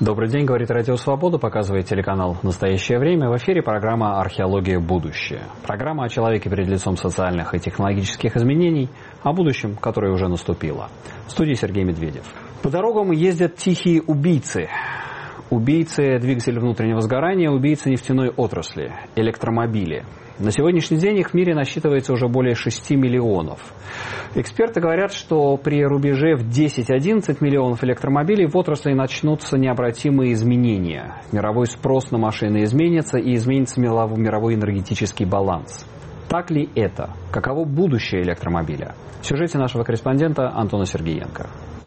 Добрый день, говорит Радио Свобода, показывает телеканал «Настоящее время». В эфире программа «Археология. Будущее». Программа о человеке перед лицом социальных и технологических изменений, о будущем, которое уже наступило. В студии Сергей Медведев. По дорогам ездят тихие убийцы. Убийцы двигателей внутреннего сгорания, убийцы нефтяной отрасли, электромобили. На сегодняшний день их в мире насчитывается уже более 6 миллионов. Эксперты говорят, что при рубеже в 10-11 миллионов электромобилей в отрасли начнутся необратимые изменения. Мировой спрос на машины изменится и изменится мировой энергетический баланс. Так ли это? Каково будущее электромобиля? В сюжете нашего корреспондента Антона Сергеенко.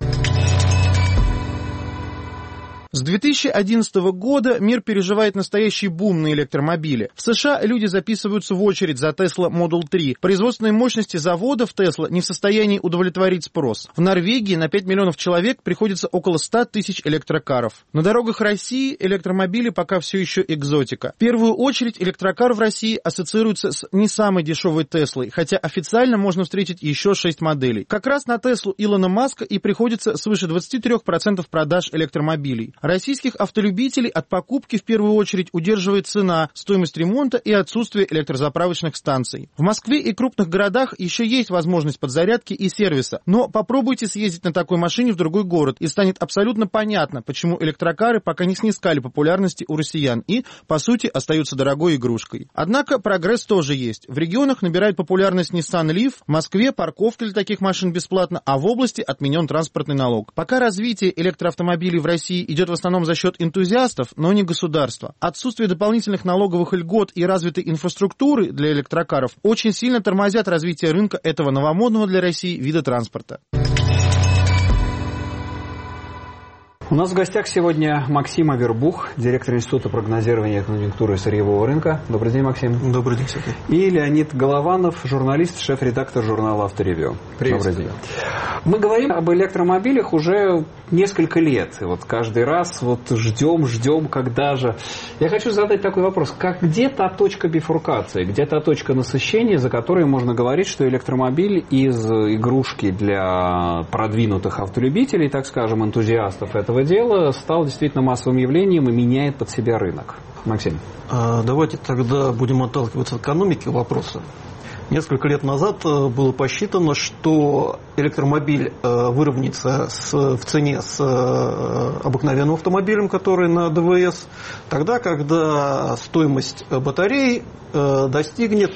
С 2011 года мир переживает настоящий бум на электромобили. В США люди записываются в очередь за Tesla Model 3. Производственные мощности заводов Tesla не в состоянии удовлетворить спрос. В Норвегии на 5 миллионов человек приходится около 100 тысяч электрокаров. На дорогах России электромобили пока все еще экзотика. В первую очередь электрокар в России ассоциируется с не самой дешевой Теслой, хотя официально можно встретить еще 6 моделей. Как раз на Теслу Илона Маска и приходится свыше 23% продаж электромобилей. Российских автолюбителей от покупки в первую очередь удерживает цена, стоимость ремонта и отсутствие электрозаправочных станций. В Москве и крупных городах еще есть возможность подзарядки и сервиса, но попробуйте съездить на такой машине в другой город, и станет абсолютно понятно, почему электрокары пока не снискали популярности у россиян и, по сути, остаются дорогой игрушкой. Однако прогресс тоже есть. В регионах набирает популярность Nissan Leaf, в Москве парковка для таких машин бесплатна, а в области отменен транспортный налог. Пока развитие электроавтомобилей в России идет в основном за счет энтузиастов, но не государства. Отсутствие дополнительных налоговых льгот и развитой инфраструктуры для электрокаров очень сильно тормозят развитие рынка этого новомодного для России вида транспорта. У нас в гостях сегодня Максим Авербух, директор Института прогнозирования конъюнктуры сырьевого рынка. Добрый день, Максим. Добрый день, Сергей. И Леонид Голованов, журналист, шеф-редактор журнала «Авторевью». Добрый день. Мы говорим об электромобилях уже несколько лет. И вот каждый раз ждем, когда же. Я хочу задать такой вопрос. Где та точка бифуркации, где та точка насыщения, за которой можно говорить, что электромобиль из игрушки для продвинутых автолюбителей, так скажем, энтузиастов этого дела, стал действительно массовым явлением и меняет под себя рынок? Максим. Давайте тогда будем отталкиваться от экономики вопроса. Несколько лет назад было посчитано, что электромобиль выровняется в цене с обыкновенным автомобилем, который на ДВС, тогда, когда стоимость батареи достигнет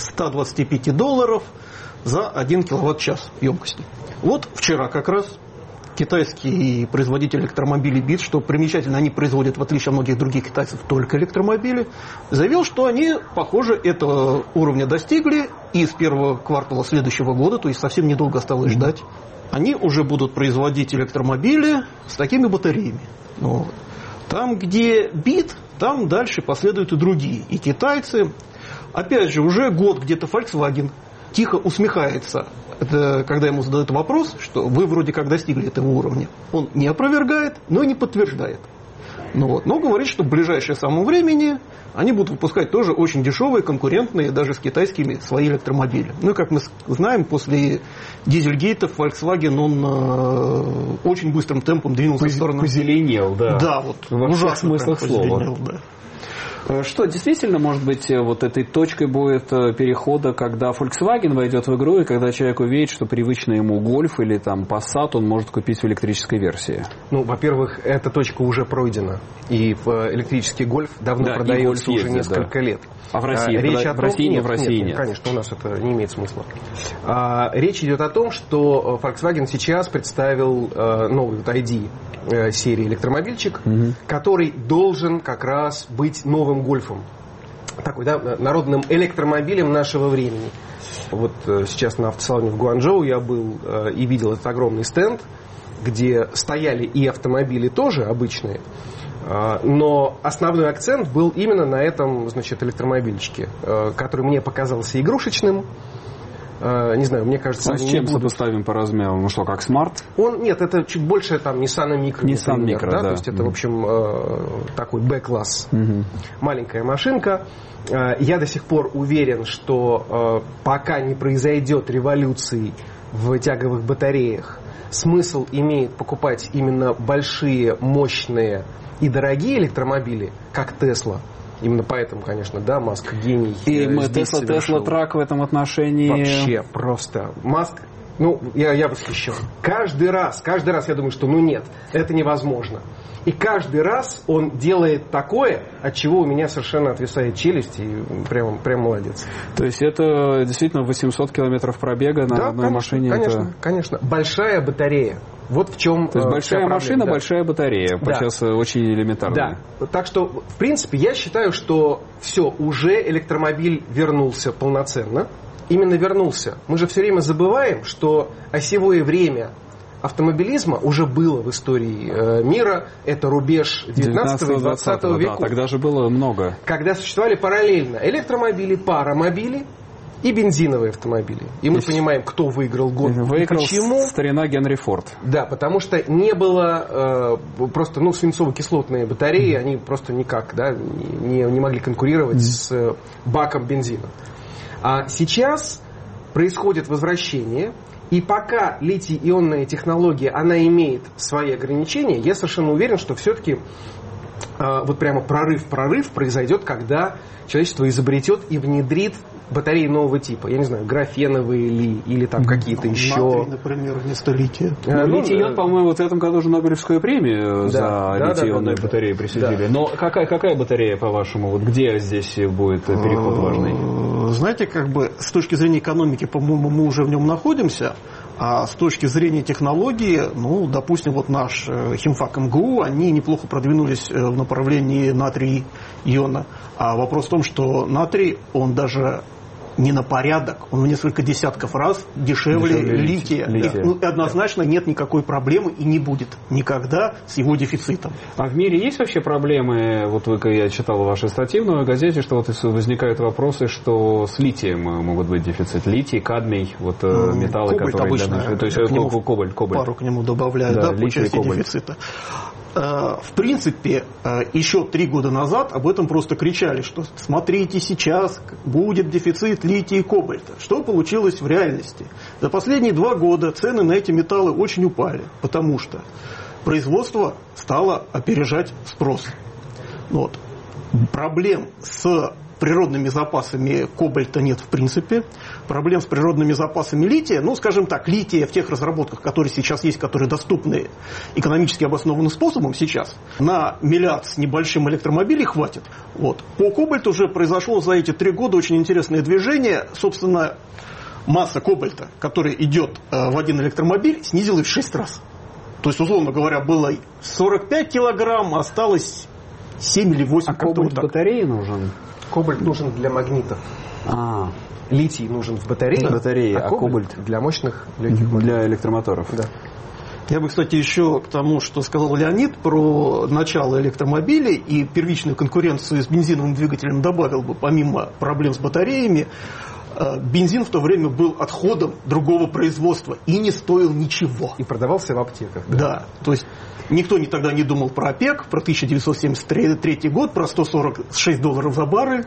$125 за 1 киловатт-час емкости. Вот вчера как раз китайский производитель электромобилей BYD, что примечательно, они производят, в отличие от многих других китайцев, только электромобили, заявил, что они, похоже, этого уровня достигли, и с первого квартала следующего года, то есть совсем недолго осталось ждать, они уже будут производить электромобили с такими батареями. Там, где BYD, там дальше последуют и другие, и китайцы. Опять же, уже год где-то Volkswagen тихо усмехается, когда ему задают вопрос, что вы вроде как достигли этого уровня. Он не опровергает, но и не подтверждает. Но говорит, что в ближайшее самое времени они будут выпускать тоже очень дешевые, конкурентные даже с китайскими свои электромобили. Ну и как мы знаем, после дизельгейтов Volkswagen, он очень быстрым темпом двинулся в сторону... Позеленел, да. Да, в ужасных смыслах слова. Да. Что действительно, может быть, вот этой точкой будет перехода, когда Volkswagen войдет в игру, и когда человек увидит, что привычный ему Golf или там Passat он может купить в электрической версии? Во-первых, эта точка уже пройдена. И электрический Golf давно продается уже несколько лет. А в России? В России нет. Конечно, у нас это не имеет смысла. Речь идет о том, что Volkswagen сейчас представил новый ID серии электромобильчик, который должен как раз быть новым Гольфом. Такой, народным электромобилем нашего времени. Вот сейчас на автосалоне в Гуанчжоу я был и видел этот огромный стенд, где стояли и автомобили тоже обычные, но основной акцент был именно на этом, электромобильчике, который мне показался игрушечным. Не знаю, мне кажется... с чем сопоставим по размеру? Ну что, как Smart? Нет, это чуть больше Nissan Micra. Nissan Micra, да. То есть это, в общем, такой Б-класс. Маленькая машинка. Я до сих пор уверен, что пока не произойдет революции в тяговых батареях, смысл имеет покупать именно большие, мощные И дорогие электромобили, как Тесла, именно поэтому, конечно, да, Маск гений. И Тесла Трак в этом отношении... Вообще просто. Маск, я восхищен. Каждый раз я думаю, что нет, это невозможно. И каждый раз он делает такое, от чего у меня совершенно отвисает челюсть, и прям молодец. То есть это действительно 800 километров пробега на одной машине? Конечно. Большая батарея. Вот в чем. То есть большая машина, большая батарея. Сейчас очень элементарно. Да. Так что, в принципе, я считаю, что все, уже электромобиль вернулся полноценно. Именно вернулся. Мы же все время забываем, что осевое время автомобилизма уже было в истории мира. Это рубеж 19 и 20 веков. Да, тогда же было много. Когда существовали параллельно электромобили, паромобили и бензиновые автомобили. И мы понимаем, кто выиграл гонку. Выиграл почему? Старина Генри Форд. Да, потому что не было просто свинцово-кислотные батареи, они просто никак не могли конкурировать с баком бензина. А сейчас происходит возвращение, и пока литий-ионная технология, она имеет свои ограничения, я совершенно уверен, что все-таки вот прямо прорыв произойдет, когда человечество изобретет и внедрит батареи нового типа. Я не знаю, графеновые ли, или там какие-то еще. Натрий, например, вместо лития. Литий-ион, по-моему, в этом году же Нобелевскую премию за литий-ионные батареи присудили. Да. Но какая батарея, по-вашему, вот где здесь будет переход важный? Знаете, с точки зрения экономики, по-моему, мы уже в нем находимся. А с точки зрения технологии, допустим, вот наш химфак МГУ, они неплохо продвинулись в направлении натрий-иона. А вопрос в том, что натрий, он даже не на порядок, он в несколько десятков раз дешевле лития. И однозначно нет никакой проблемы и не будет никогда с его дефицитом. А в мире есть вообще проблемы? Вот я читал вашу статью в «Новой газете», что вот возникают вопросы, что с литием могут быть дефицит. Литий, кадмий, металлы, кобальт которые... Обычно, то есть кобальт. Пару к нему добавляют, по части дефицита. В принципе, еще 3 года назад об этом просто кричали, что смотрите, сейчас будет дефицит лития и кобальта. Что получилось в реальности? За последние 2 года цены на эти металлы очень упали, потому что производство стало опережать спрос. Проблем с природными запасами кобальта нет в принципе. Проблем с природными запасами лития, скажем так, лития в тех разработках, которые сейчас есть, которые доступны экономически обоснованным способом сейчас, на 1 миллиард с небольшим электромобилей хватит. По кобальту уже произошло за эти 3 года очень интересное движение. Собственно, масса кобальта, которая идет в один электромобиль, снизилась в 6 раз. То есть, условно говоря, было 45 килограмм, а осталось 7 или 8. А кобальт в батарее нужен? Кобальт нужен для магнитов. Литий нужен в батарее, а кобальт для мощных легких для электромоторов. Да. Я бы, кстати, еще к тому, что сказал Леонид про начало электромобилей и первичную конкуренцию с бензиновым двигателем добавил бы, помимо проблем с батареями, бензин в то время был отходом другого производства и не стоил ничего. И продавался в аптеках. Да, то есть никто тогда не думал про ОПЕК, про 1973 год, про $146 за баррель.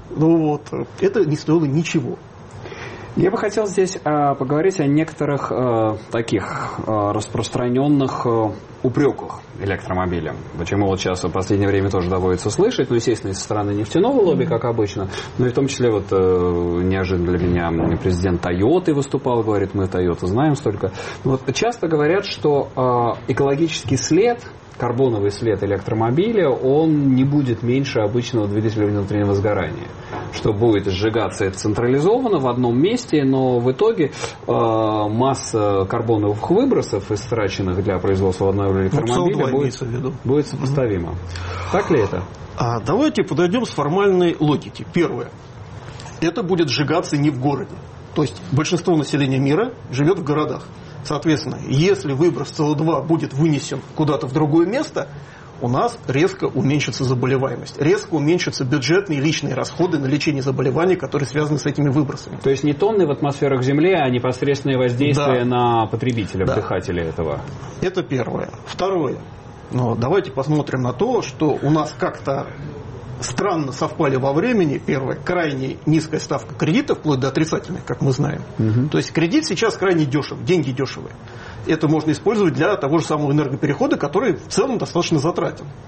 Это не стоило ничего. Я бы хотел здесь поговорить о некоторых таких распространенных упреках электромобилям. Почему сейчас в последнее время тоже доводится слышать, естественно, со стороны нефтяного лобби, как обычно, но и в том числе неожиданно для меня президент Toyota выступал, говорит, мы Toyota знаем столько. Часто говорят, что экологический след, карбоновый след электромобиля, он не будет меньше обычного двигателя внутреннего сгорания. Что будет сжигаться централизованно в одном месте, но в итоге масса карбоновых выбросов, истраченных для производства одного электромобиля, будет сопоставима. Так ли это? Давайте подойдем с формальной логики. Первое. Это будет сжигаться не в городе. То есть большинство населения мира живет в городах. Соответственно, если выброс СО2 будет вынесен куда-то в другое место, у нас резко уменьшится заболеваемость, резко уменьшатся бюджетные и личные расходы на лечение заболеваний, которые связаны с этими выбросами. То есть не тонны в атмосферах Земли, а непосредственное воздействие на потребителя, вдыхателя этого. Это первое. Второе. Давайте посмотрим на то, что у нас как-то странно совпали во времени. Первое, крайне низкая ставка кредита, вплоть до отрицательной, как мы знаем. То есть кредит сейчас крайне дешев, деньги дешевые. Это можно использовать для того же самого энергоперехода, который в целом достаточно затратен.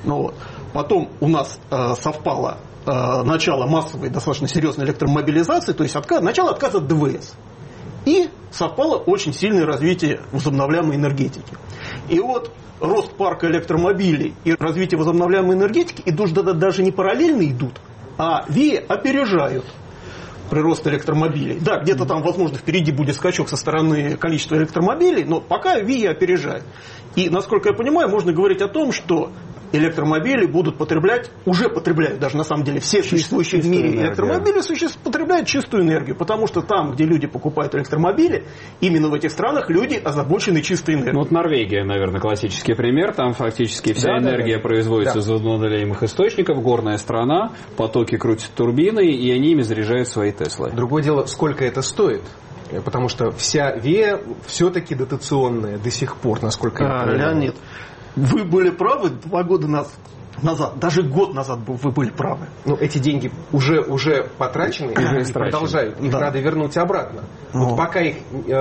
Ну, вот. Потом у нас совпало начало массовой, достаточно серьезной электромобилизации, то есть начало отказа от ДВС. И совпало очень сильное развитие возобновляемой энергетики. И вот рост парка электромобилей и развитие возобновляемой энергетики идут даже не параллельно идут, а ВИА опережают прирост электромобилей. Да, где-то там, возможно, впереди будет скачок со стороны количества электромобилей, но пока ВИА опережает. И, насколько я понимаю, можно говорить о том, что электромобили будут уже потребляют даже на самом деле все существующие в мире электромобили потребляют чистую энергию, потому что там, где люди покупают электромобили, именно в этих странах люди озабочены чистой энергией. Ну вот Норвегия, наверное, классический пример, там фактически вся энергия производится из возобновляемых источников, горная страна, потоки крутят турбины, и они ими заряжают свои Теслы. Другое дело, сколько это стоит. Потому что вся ВИА все-таки дотационная до сих пор, насколько я понимаю. Леонид, вы были правы 2 года назад, даже год назад вы были правы. Ну, эти деньги уже потрачены и продолжают. Их надо вернуть обратно. Вот пока их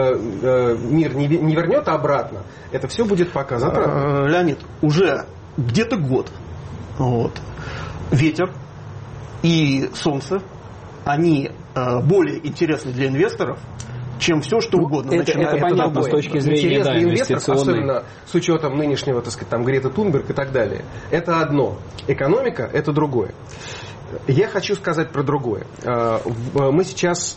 мир не вернет обратно, это все будет пока затратно. Леонид, уже где-то год ветер и солнце, они более интересны для инвесторов, чем все, что угодно. Это понятно с точки зрения инвесторов, особенно с учетом нынешнего, так сказать, там Греты Тунберг и так далее. Это одно. Экономика – это другое. Я хочу сказать про другое. Мы сейчас,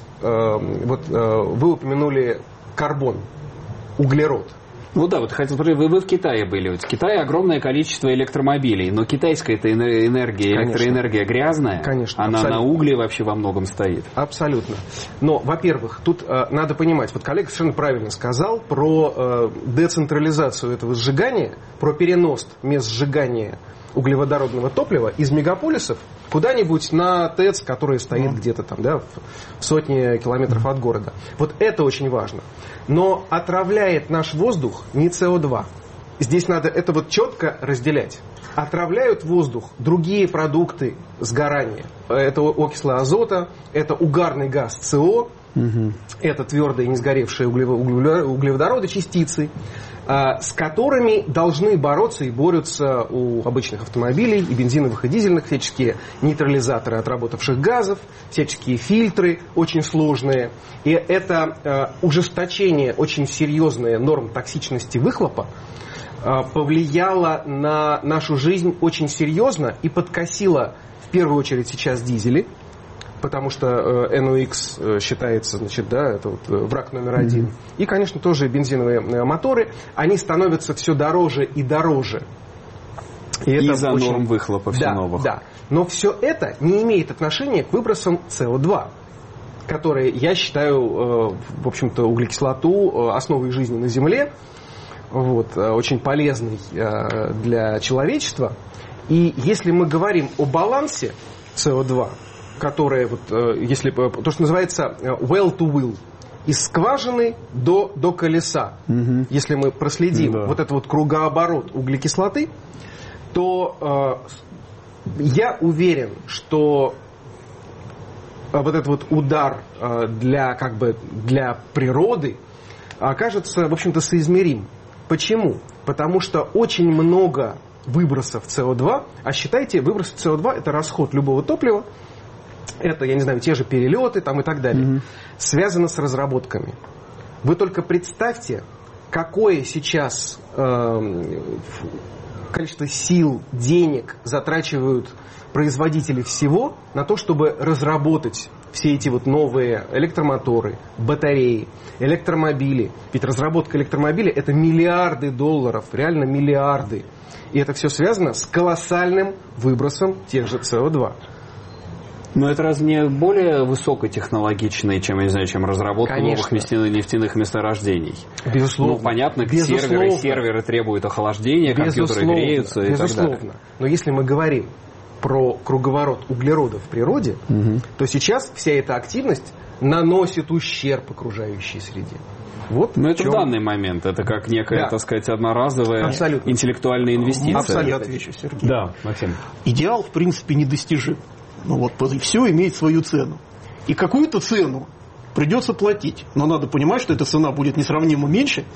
вы упомянули карбон, углерод. Ну да, вот хотел сказать, вы в Китае были. Вот в Китае огромное количество электромобилей, но китайская эта энергия, электроэнергия грязная, конечно, она абсолютно. На угле вообще во многом стоит. Абсолютно. Но, во-первых, тут надо понимать, вот коллега совершенно правильно сказал про децентрализацию этого сжигания, про перенос мест сжигания углеводородного топлива из мегаполисов куда-нибудь на ТЭЦ, который стоит где-то там, да, в сотне километров от города. Вот это очень важно. Но отравляет наш воздух не СО2. Здесь надо это вот четко разделять. Отравляют воздух другие продукты сгорания. Это окислы азота, это угарный газ СО, это твердые не сгоревшие углеводороды, частицы, с которыми должны бороться и борются у обычных автомобилей и бензиновых, и дизельных, всяческие нейтрализаторы отработавших газов, всяческие фильтры очень сложные. И это ужесточение очень серьезное норм токсичности выхлопа повлияло на нашу жизнь очень серьезно и подкосило в первую очередь сейчас дизели, потому что NOx считается, значит, да, это вот враг номер один. И, конечно, тоже бензиновые моторы, они становятся все дороже и дороже. И это из-за очень... норм выхлопа все новых. Да, но все это не имеет отношения к выбросам СО2, которые, я считаю, в общем-то, углекислоту основой жизни на Земле, вот, очень полезной для человечества. И если мы говорим о балансе СО2, которое, вот, если, то, что называется well to wheel, из скважины до колеса. Если мы проследим вот этот вот кругооборот углекислоты, то я уверен, что вот этот вот удар для природы окажется, в общем-то, соизмерим. Почему? Потому что очень много выбросов СО2, а считайте, выбросы СО2 это расход любого топлива, это, я не знаю, те же перелеты там и так далее, связано с разработками. Вы только представьте, какое сейчас количество сил, денег затрачивают производители всего на то, чтобы разработать все эти вот новые электромоторы, батареи, электромобили. Ведь разработка электромобиля – это миллиарды долларов, реально миллиарды. И это все связано с колоссальным выбросом тех же СО2. Но это разве не более высокотехнологичное, чем, я не знаю, чем разработка новых нефтяных месторождений? Безусловно. Ну, понятно, серверы требуют охлаждения, компьютеры греются и так далее. Но если мы говорим про круговорот углерода в природе, то сейчас вся эта активность наносит ущерб окружающей среде. Вот. Но это в данный момент, это как некая, так сказать, одноразовая интеллектуальная инвестиция. Абсолютно. Я отвечу, Сергей. Да, Максим. Идеал, в принципе, недостижим. Ну вот, все имеет свою цену. И какую-то цену придется платить. Но надо понимать, что эта цена будет несравнимо меньше,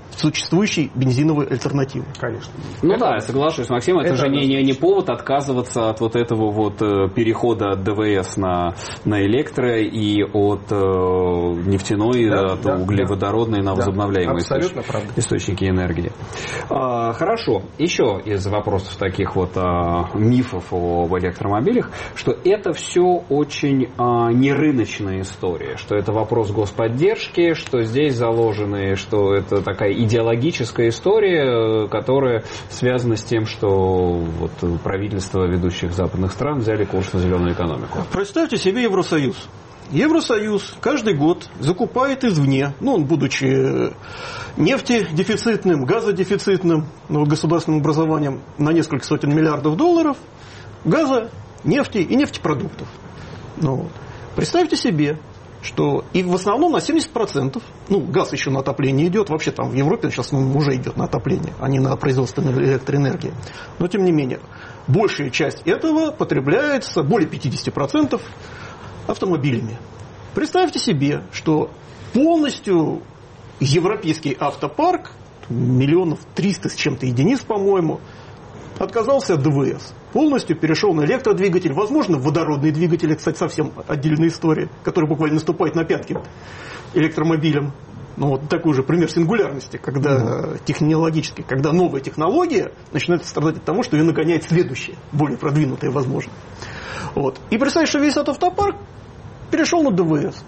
существующей бензиновой альтернативы. Конечно. Ну да, я соглашусь, Максим, это же не повод отказываться от вот этого вот перехода от ДВС на электро и от нефтяной, от углеводородной на возобновляемые источники энергии. Хорошо. Еще из вопросов таких вот мифов об электромобилях, что это все очень нерыночная история, что это вопрос господдержки, что здесь заложены, что это такая идеологическая история, которая связана с тем, что вот правительства ведущих западных стран взяли курс на зеленую экономику. Представьте себе Евросоюз. Евросоюз каждый год закупает извне, он, будучи нефтедефицитным, газодефицитным, государственным образованием на несколько сотен миллиардов долларов, газа, нефти и нефтепродуктов. Представьте себе, что и в основном на 70%, газ еще на отопление идет, вообще там в Европе сейчас уже идет на отопление, а не на производство электроэнергии. Но тем не менее, большая часть этого потребляется, более 50%, автомобилями. Представьте себе, что полностью европейский автопарк, 300 миллионов с чем-то единиц, по-моему, отказался от ДВС. Полностью перешел на электродвигатель, возможно, водородные двигатели, кстати, совсем отдельная история, которая буквально наступает на пятки электромобилям. Такой же пример сингулярности, когда технологически, когда новая технология начинает страдать от того, что ее нагоняет следующее, более продвинутое, возможно. И представьте, что весь этот автопарк перешел на ДВС.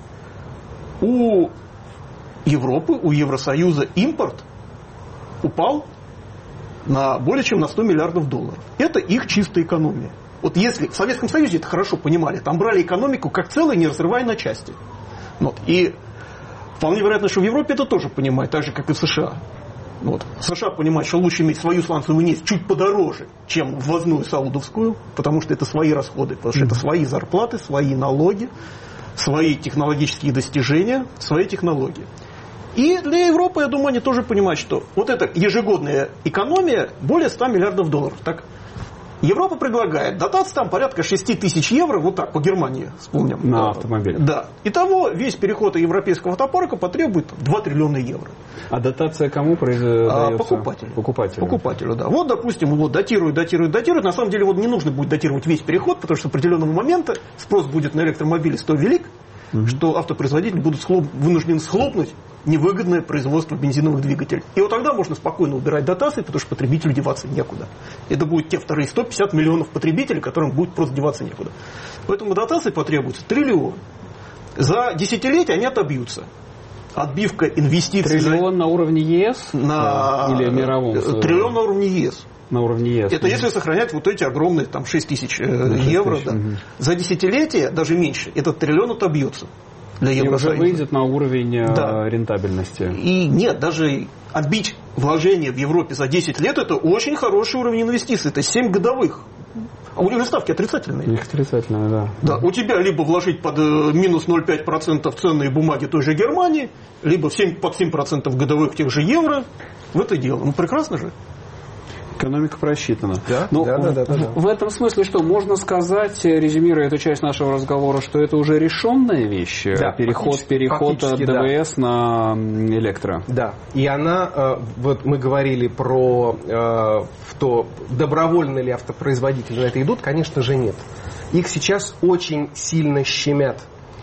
У Европы, у Евросоюза импорт упал на более чем на 100 миллиардов долларов. Это их чистая экономия. Если в Советском Союзе это хорошо понимали, там брали экономику как целое, не разрывая на части. И вполне вероятно, что в Европе это тоже понимают, так же, как и в США. США понимают, что лучше иметь свою сланцевую нефть чуть подороже, чем ввозную саудовскую, потому что это свои расходы, потому что это свои зарплаты, свои налоги, свои технологические достижения, свои технологии. И для Европы, я думаю, они тоже понимают, что эта ежегодная экономия более 100 миллиардов долларов. Так, Европа предлагает дотации там порядка 6 тысяч евро, по Германии вспомним. На автомобиль. Да. Итого весь переход европейского автопарка потребует 2 триллиона евро. А дотация кому производится? Покупателю. Покупателю, да. Допустим, датируют. На самом деле, не нужно будет датировать весь переход, потому что с определенного момента спрос будет на электромобили столь велик, что автопроизводители будут вынуждены схлопнуть невыгодное производство бензиновых двигателей. И тогда можно спокойно убирать дотации, потому что потребителю деваться некуда. Это будут те вторые 150 миллионов потребителей, которым будет просто деваться некуда. Поэтому дотации потребуется триллион. За десятилетия они отобьются. Отбивка инвестиций... Триллион на уровне ЕС? Или мировом? Триллион на уровне ЕС. На уровне ЕС. Это если сохранять эти огромные 6 тысяч евро. Да. За десятилетие, даже меньше, этот триллион отобьется. Для Евросоюза. И уже выйдет на уровень рентабельности. И нет, даже отбить вложения в Европе за 10 лет, это очень хороший уровень инвестиций. Это 7 годовых. А у них ставки отрицательные. Их отрицательные, да. У тебя либо вложить под минус 0,5% ценные бумаги той же Германии, либо под 7% годовых тех же евро в это дело. Прекрасно же. Экономика просчитана. Да? В этом смысле что? Можно сказать, резюмируя эту часть нашего разговора, что это уже решенная вещь? Да, переход от ДВС на электро. Да. И она, мы говорили про то, добровольно ли автопроизводители на это идут, конечно же нет. Их сейчас очень сильно щемят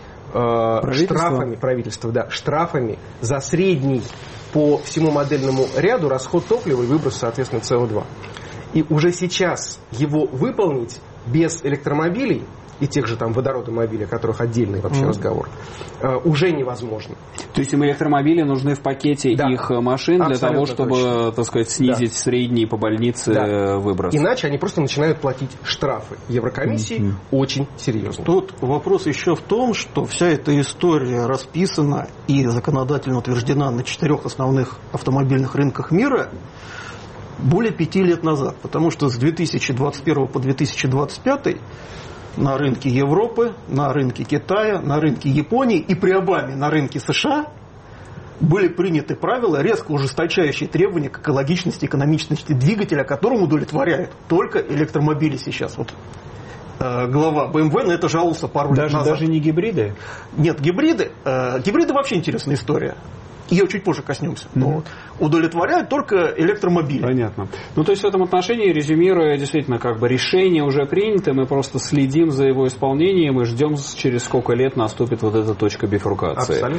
штрафами за средний по всему модельному ряду расход топлива и выброс, соответственно, СО2. И уже сейчас его выполнить без электромобилей и тех же водородомобилей, о которых отдельный вообще разговор, уже невозможно. То есть им электромобили нужны в пакете их машин для того, чтобы, снизить средний по больнице выброс. Иначе они просто начинают платить штрафы Еврокомиссии очень серьезно. Тут вопрос еще в том, что вся эта история расписана и законодательно утверждена на 4 основных автомобильных рынках мира более 5 лет назад. Потому что с 2021 по 2025 на рынке Европы, на рынке Китая, на рынке Японии и при Обаме на рынке США были приняты правила, резко ужесточающие требования к экологичности, экономичности двигателя, которому удовлетворяют только электромобили сейчас. Глава BMW на это жаловался пару лет назад. Даже не гибриды? Нет, гибриды. Гибриды вообще интересная история. ее чуть позже коснемся, но удовлетворяют только электромобили. Понятно. Ну, то есть в этом отношении, резюмируя, действительно, как бы решение уже принято, мы просто следим за его исполнением и ждем, через сколько лет наступит вот эта точка бифуркации. Абсолютно.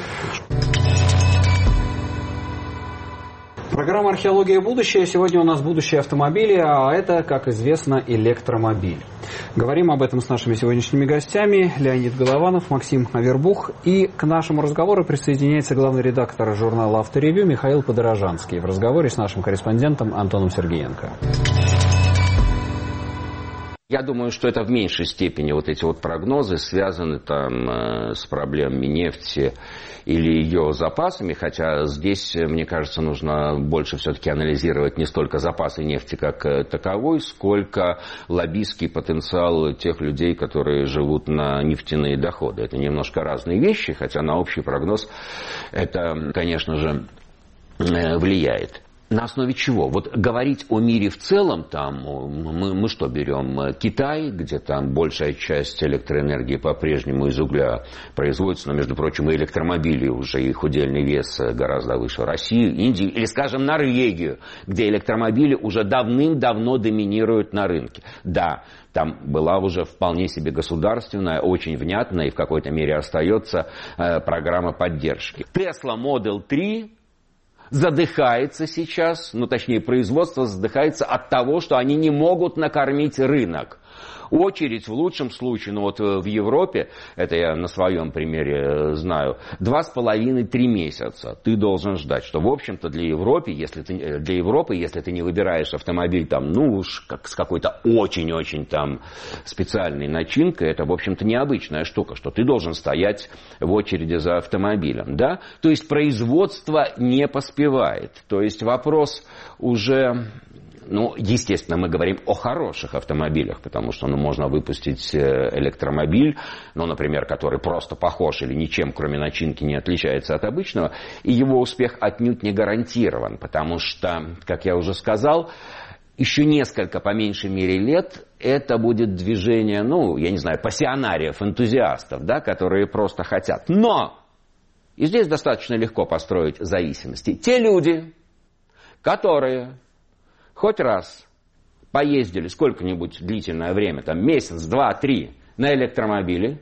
Программа «Археология. Будущее». Сегодня у нас будущее автомобиля, а это, как известно, электромобиль. Говорим об этом с нашими сегодняшними гостями. Леонид Голованов, Максим Авербух. И к нашему разговору присоединяется главный редактор журнала «Авторевью» Михаил Подорожанский в разговоре с нашим корреспондентом Антоном Сергиенко. Я думаю, что это в меньшей степени вот эти вот прогнозы связаны там с проблемами нефти или ее запасами, хотя здесь, мне кажется, нужно больше все-таки анализировать не столько запасы нефти как таковой, сколько лоббистский потенциал тех людей, которые живут на нефтяные доходы. Это немножко разные вещи, хотя на общий прогноз это, конечно же, влияет. На основе чего? Вот говорить о мире в целом, там мы что берем? Китай, где там большая часть электроэнергии по-прежнему из угля производится, но, между прочим, и электромобили уже, их удельный вес гораздо выше. Россию, Индию или, скажем, Норвегию, где электромобили уже давным-давно доминируют на рынке. Да, там была уже вполне себе государственная, очень внятная и в какой-то мере остается программа поддержки. Tesla Model 3 задыхается сейчас, ну точнее производство задыхается от того, что они не могут накормить рынок. Очередь в лучшем случае, ну вот в Европе, это я на своем примере знаю, 2,5-3 месяца ты должен ждать, что в общем-то для Европы, если ты не выбираешь автомобиль там, ну уж как с какой-то очень-очень там специальной начинкой, это в общем-то необычная штука, что ты должен стоять в очереди за автомобилем, да? То есть производство не поспевает, то есть вопрос уже... Ну, естественно, мы говорим о хороших автомобилях, потому что можно выпустить электромобиль, ну, например, который просто похож или ничем, кроме начинки, не отличается от обычного, и его успех отнюдь не гарантирован, потому что, как я уже сказал, еще несколько, по меньшей мере, лет это будет движение, ну, я не знаю, пассионариев, энтузиастов, да, которые просто хотят. Но! И здесь достаточно легко построить зависимости. Те люди, которые... хоть раз поездили сколько-нибудь длительное время, там месяц, два, три, на электромобиле,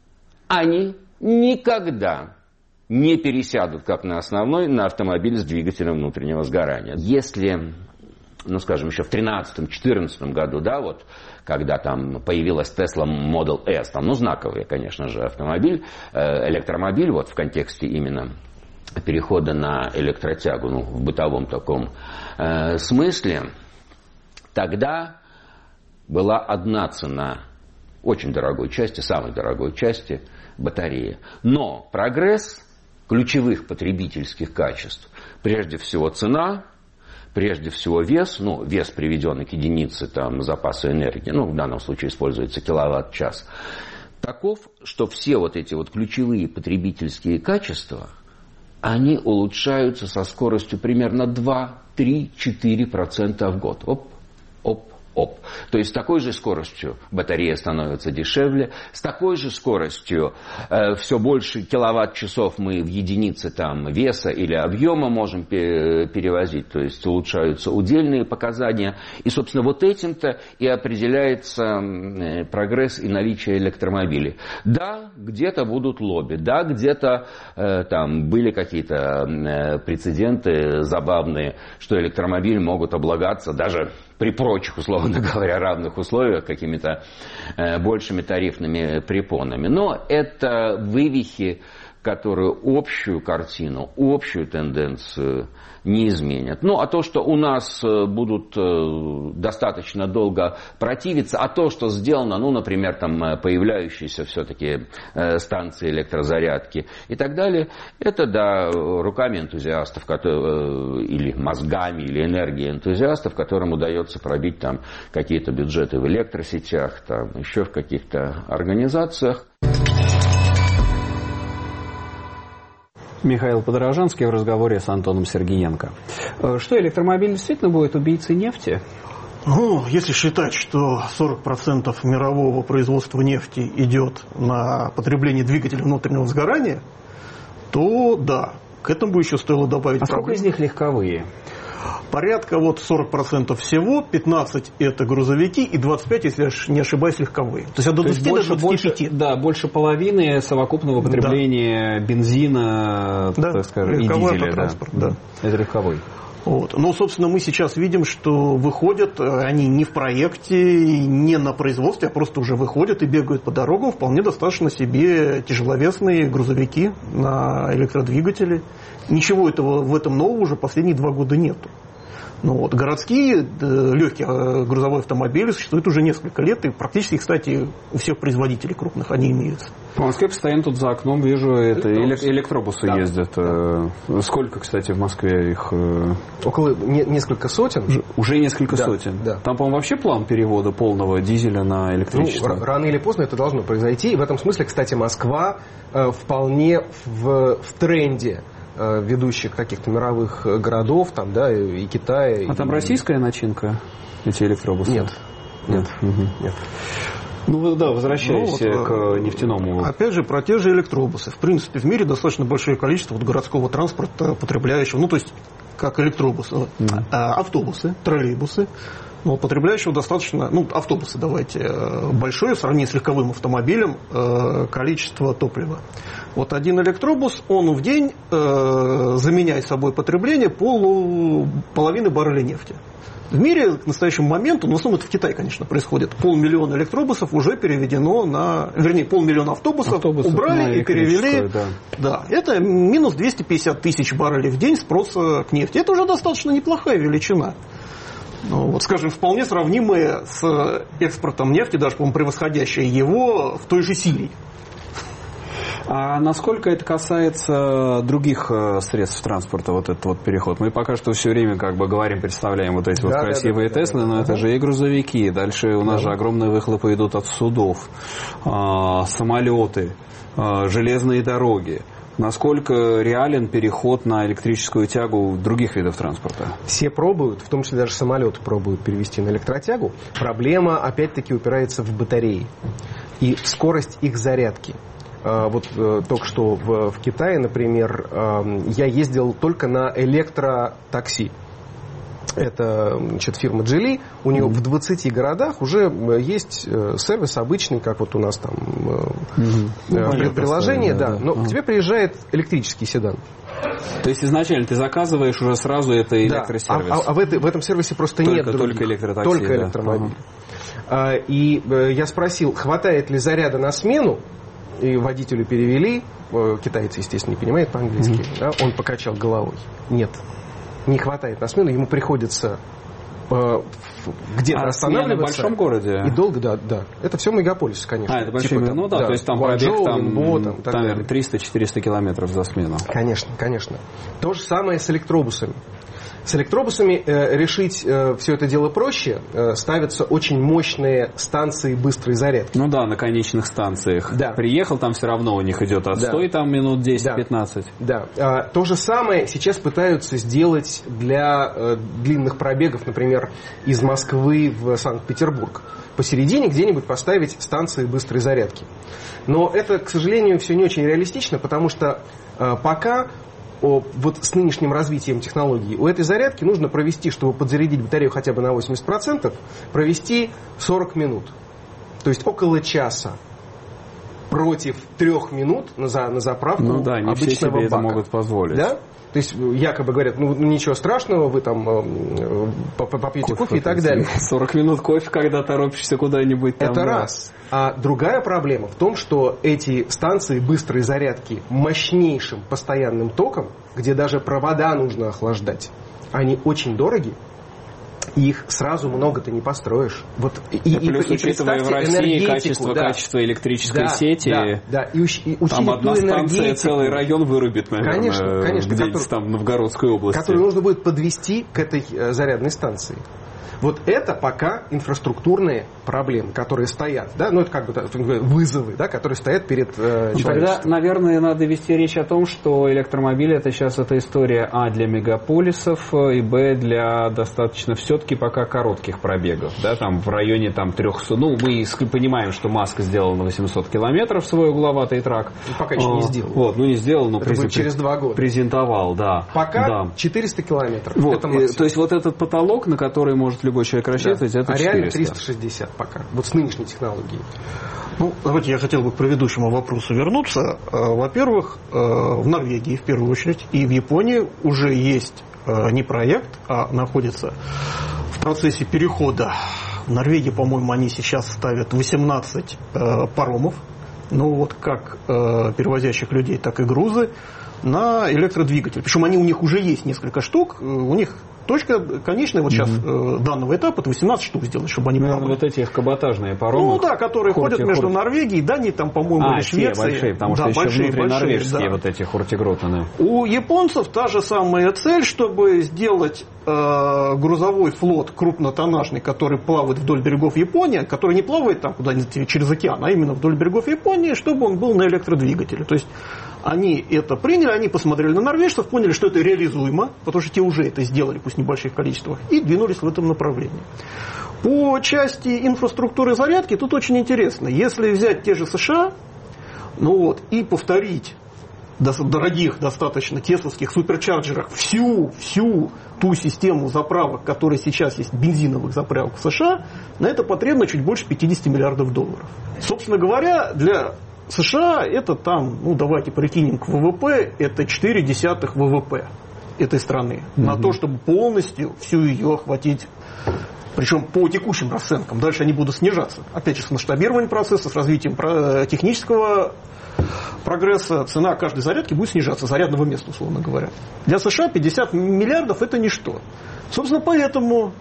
они никогда не пересядут, как на основной, на автомобиль с двигателем внутреннего сгорания. Если, ну скажем, еще в 2013-2014 году, да, вот, когда там появилась Tesla Model S, там, ну знаковый, конечно же, автомобиль, электромобиль, вот в контексте именно перехода на электротягу, ну, в бытовом таком смысле, тогда была одна цена очень дорогой части, самой дорогой части батареи. Но прогресс ключевых потребительских качеств, прежде всего цена, прежде всего вес, ну, вес, приведенный к единице там, запаса энергии, ну, в данном случае используется киловатт-час, таков, что все вот эти вот ключевые потребительские качества, они улучшаются со скоростью примерно 2, 3, 4% в год. Оп, оп, оп. То есть с такой же скоростью батарея становится дешевле, с такой же скоростью все больше киловатт-часов мы в единице там, веса или объема можем перевозить, то есть улучшаются удельные показания. И, собственно, вот этим-то и определяется прогресс и наличие электромобилей. Да, где-то будут лобби, да, где-то там были какие-то прецеденты забавные, что электромобили могут облагаться даже при прочих, условно говоря, равных условиях какими-то большими тарифными препонами. Но это вывихи, которые общую картину, общую тенденцию не изменят. Ну, а то, что у нас будут достаточно долго противиться, а то, что сделано, ну, например, там появляющиеся все-таки станции электрозарядки и так далее, это, да, руками энтузиастов, или мозгами, или энергией энтузиастов, которым удается пробить там какие-то бюджеты в электросетях, там еще в каких-то организациях. Михаил Подорожанский в разговоре с Антоном Сергиенко. Что, электромобиль действительно будет убийцей нефти? Ну, если считать, что 40% мирового производства нефти идет на потребление двигателей внутреннего сгорания, то да. К этому еще стоило добавить. А сколько из них легковые? Порядка 40% всего, 15% это грузовики и 25%, если я не ошибаюсь, легковые. То есть от 20 до 25%. Больше половины совокупного потребления бензина, так скажем, и дизеля. Транспорт, да. Это легковой. Но, собственно, мы сейчас видим, что выходят, они не в проекте, не на производстве, а просто уже выходят и бегают по дорогам. Вполне достаточно себе тяжеловесные грузовики на электродвигателе. Ничего этого в этом нового уже последние 2 года нету. Городские легкие грузовые автомобили существуют уже несколько лет, и практически, кстати, у всех производителей крупных они имеются. В Москве постоянно тут за окном вижу, электробусы ездят. Сколько, кстати, в Москве их? Около несколько сотен. Уже несколько сотен. Да. Там, по-моему, вообще план перевода полного дизеля на электричество. Рано или поздно это должно произойти. И в этом смысле, кстати, Москва вполне в тренде ведущих каких-то мировых городов, и Китая. А там российская начинка, эти электробусы? Нет. Нет. Возвращаясь к нефтяному. Опять же, про те же электробусы. В принципе, в мире достаточно большое количество городского транспорта, потребляющего, то есть, как электробусы, автобусы, троллейбусы, потребляющего достаточно, автобусы, большое в сравнении с легковым автомобилем количество топлива. Один электробус, он в день заменяет собой потребление половины барреля нефти. В мире к настоящему моменту, в основном это в Китае, конечно, происходит, 500 000 электробусов уже переведено на... 500 000 автобусов убрали и перевели... Да, это минус 250 тысяч баррелей в день спроса к нефти. Это уже достаточно неплохая величина. Скажем, вполне сравнимая с экспортом нефти, даже, по-моему, превосходящая его в той же Сирии. А насколько это касается других средств транспорта, этот переход? Мы пока что все время говорим, представляем эти красивые Теслы, но это же и грузовики. Дальше у нас же огромные выхлопы идут от судов, самолеты, железные дороги. Насколько реален переход на электрическую тягу других видов транспорта? Все пробуют, в том числе даже самолеты пробуют перевести на электротягу. Проблема, опять-таки, упирается в батареи и в скорость их зарядки. Только что в Китае, например, я ездил только на электротакси. Это фирма Geely. У нее в 20 городах уже есть сервис обычный, как у нас там приложение, но к тебе приезжает электрический седан. То есть изначально ты заказываешь уже сразу это электросервис? А в этом сервисе просто нет других. Только электротакси. Только электромобиль. И я спросил, хватает ли заряда на смену, и водителю перевели, китайцы, естественно, не понимают по-английски, он покачал головой. Нет, не хватает на смену, ему приходится где-то останавливаться. В большом городе? И долго, да. Это все мегаполис, конечно. Это большой, то есть там пробег 300-400 километров за смену. Конечно. То же самое с электробусами. С электробусами решить все это дело проще. Ставятся очень мощные станции быстрой зарядки. На конечных станциях. Да. Приехал, там все равно у них идет отстой, там минут 10-15. Да. То же самое сейчас пытаются сделать для длинных пробегов, например, из Москвы в Санкт-Петербург. Посередине где-нибудь поставить станции быстрой зарядки. Но это, к сожалению, все не очень реалистично, потому что пока... с нынешним развитием технологий у этой зарядки нужно провести, чтобы подзарядить батарею хотя бы на 80%, провести 40 минут. То есть около часа против 3 минут на заправку не обычного все себе бака. Это могут позволить. Да? То есть якобы говорят, ничего страшного, вы там попьете кофе и так далее. 40 минут кофе, когда торопишься куда-нибудь. Это раз. А другая проблема в том, что эти станции быстрой зарядки мощнейшим постоянным током, где даже провода нужно охлаждать, они очень дороги. И их сразу много ты не построишь. Плюс, учитывая в России качество электрической сети, и там одна станция целый район вырубит, наверное, конечно, где-то там в Новгородской области. Которую нужно будет подвести к этой зарядной станции. Вот это пока инфраструктурные проблемы, которые стоят, да, ну это как бы вызовы, да, которые стоят перед человечеством. Тогда, наверное, надо вести речь о том, что электромобили это сейчас эта история для мегаполисов и для достаточно все-таки пока коротких пробегов, да, там в районе 300, мы понимаем, что Маск сделал на 800 километров свой угловатый трак. Пока еще не сделал. Вот, не сделал, но через 2 года. Презентовал, да. Пока 400 километров. Вот, это максимум. то есть вот этот потолок, на который может любой человек рассчитывать, это 400. А реально 360 пока. Вот с нынешней технологией. Давайте я хотел бы к предыдущему вопросу вернуться. Во-первых, в Норвегии, в первую очередь, и в Японии уже есть не проект, а находится в процессе перехода. В Норвегии, по-моему, они сейчас ставят 18 паромов, как перевозящих людей, так и грузы, на электродвигатель. Причем у них уже есть несколько штук, у них точка конечная сейчас данного этапа это 18 штук сделать, чтобы они плавали. Вот эти их каботажные паромы. Которые ходят между Норвегией и Данией, там, по-моему, или Швецией. Большие, потому что еще внутринорвежские вот эти хуртигротаны. У японцев та же самая цель, чтобы сделать грузовой флот крупнотоннажный, который плавает вдоль берегов Японии, который не плавает там куда-нибудь через океан, а именно вдоль берегов Японии, чтобы он был на электродвигателе. То есть они это приняли, они посмотрели на норвежцев, поняли, что это реализуемо, потому что те уже это сделали, пусть в небольших количествах, и двинулись в этом направлении. По части инфраструктуры зарядки тут очень интересно. Если взять те же США, и повторить дорогих достаточно тесловских суперчарджерах всю ту систему заправок, которая сейчас есть, бензиновых заправок в США, на это потребно чуть больше 50 миллиардов долларов. Собственно говоря, для США это давайте прикинем к ВВП, это 0,4 ВВП этой страны. На то, чтобы полностью всю ее охватить, причем по текущим расценкам. Дальше они будут снижаться. Опять же, с масштабированием процесса, с развитием технического прогресса, цена каждой зарядки будет снижаться, зарядного места, условно говоря. Для США 50 миллиардов это ничто. Собственно, поэтому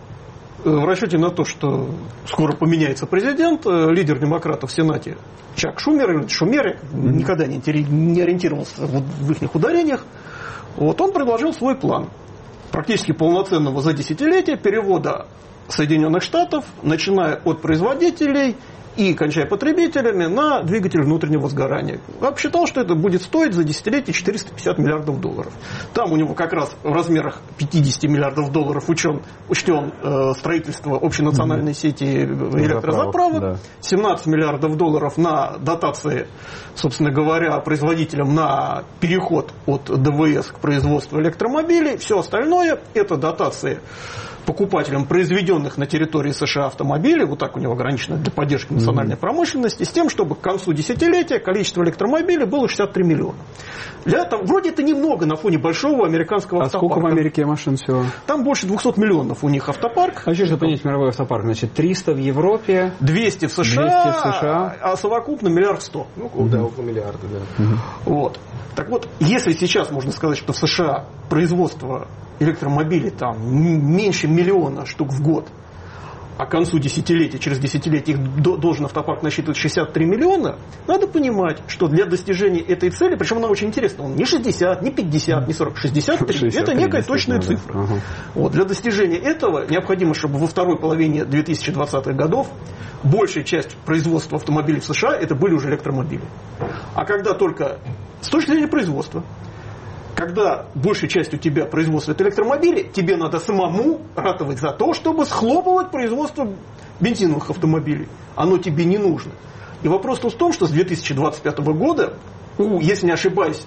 в расчете на то, что скоро поменяется президент, лидер демократов в Сенате Чак Шумер, или Шумер, никогда не ориентировался в их ударениях, он предложил свой план практически полноценного за десятилетие перевода Соединенных Штатов, начиная от производителей и кончая потребителями, на двигатель внутреннего сгорания. Я считал, что это будет стоить за десятилетие 450 миллиардов долларов. Там у него как раз в размерах 50 миллиардов долларов учтен строительство общенациональной сети электрозаправок, 17 миллиардов долларов на дотации, собственно говоря, производителям на переход от ДВС к производству электромобилей. Все остальное это дотации покупателям произведенных на территории США автомобилей, вот так у него ограничено для поддержки национальной промышленности, с тем, чтобы к концу десятилетия количество электромобилей было 63 миллиона. Вроде это немного на фоне большого американского автопарка. А сколько в Америке машин всего? Там больше 200 миллионов у них автопарк. Хочу же понять мировой автопарк. Значит, 300 в Европе, 200 в США, а совокупно 1 100 миллиардов. Около миллиарда, да. Вот. Так вот, если сейчас можно сказать, что в США производство электромобилей там меньше 1 миллиона штук в год, а к концу десятилетия, через десятилетие их должен автопарк насчитывать 63 миллиона, надо понимать, что для достижения этой цели, причем она очень интересна, он не 60, не 50, не 40, 63, это некая точная цифра. Для достижения этого необходимо, чтобы во второй половине 2020-х годов большая часть производства автомобилей в США это были уже электромобили. А когда только с точки зрения производства, когда большая часть у тебя производства это электромобили, тебе надо самому ратовать за то, чтобы схлопывать производство бензиновых автомобилей. Оно тебе не нужно. И вопрос тут в том, что с 2025 года, если не ошибаюсь,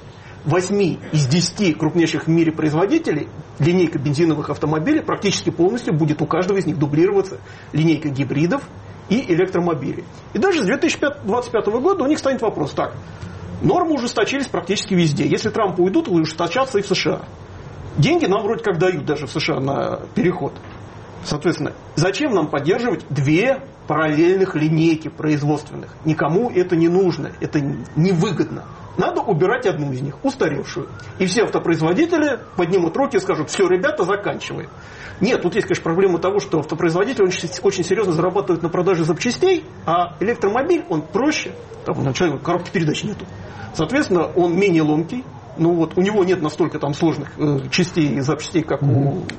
8 из 10 крупнейших в мире производителей линейка бензиновых автомобилей практически полностью будет у каждого из них дублироваться линейка гибридов и электромобилей. И даже с 2025 года у них станет вопрос так. Нормы ужесточились практически везде. Если Трампа уйдут, ужесточатся и в США. Деньги нам вроде как дают даже в США на переход. Соответственно, зачем нам поддерживать 2 параллельных линейки производственных? Никому это не нужно, это невыгодно. Надо убирать одну из них, устаревшую. И все автопроизводители поднимут руки и скажут: все, ребята, заканчиваем. Нет, тут есть, конечно, проблема того, что автопроизводитель очень серьезно зарабатывает на продаже запчастей, а электромобиль, он проще. Там у человека коробки передач нету. Соответственно, он менее ломкий. У него нет настолько там сложных частей и запчастей, как у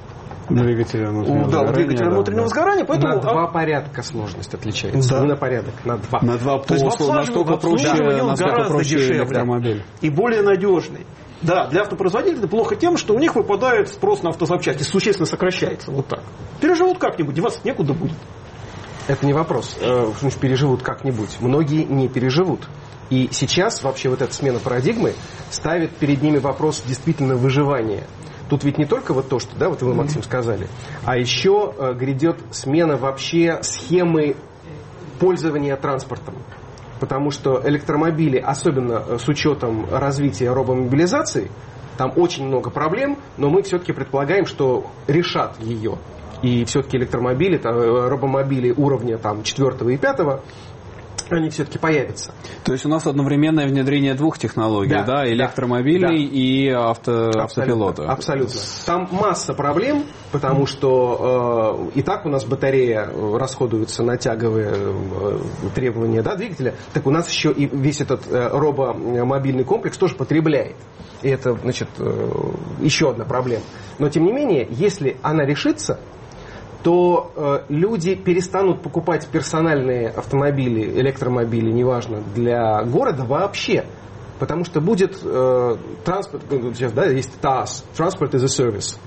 Двигателя внутреннего сгорания. Поэтому на 2 порядка сложность отличается. Да. Не на порядок, на 2. На 2 настолько проще электромобиль. И более надежный. Да, для автопроизводителей это плохо тем, что у них выпадает спрос на автозапчасти, существенно сокращается. Вот так. Переживут как-нибудь, деваться некуда будет. Это не вопрос. Переживут как-нибудь. Многие не переживут. И сейчас вообще вот эта смена парадигмы ставит перед ними вопрос действительно выживания. Тут ведь не только вот то, что, да, вот вы, Максим, сказали, а еще грядет смена вообще схемы пользования транспортом. Потому что электромобили, особенно с учетом развития робомобилизации, там очень много проблем, но мы все-таки предполагаем, что решат ее. И все-таки электромобили, робомобили уровня 4 и 5, они все-таки появятся. То есть у нас одновременное внедрение 2 технологий, да? Электромобилей и автопилота. Абсолютно. Там масса проблем, потому что и так у нас батарея расходуется на тяговые требования, да, двигателя, так у нас еще и весь этот робомобильный комплекс тоже потребляет. И это, значит, еще одна проблема. Но, тем не менее, если она решится, то люди перестанут покупать персональные автомобили, электромобили, неважно, для города вообще. Потому что будет транспорт, сейчас, да, есть TaaS, Transport as a Service.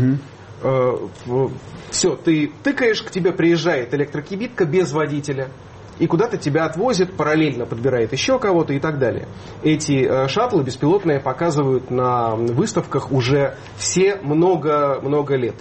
Все, ты тыкаешь, к тебе приезжает электрокибитка без водителя, и куда-то тебя отвозят, параллельно подбирает еще кого-то и так далее. Эти шаттлы беспилотные показывают на выставках уже все много лет.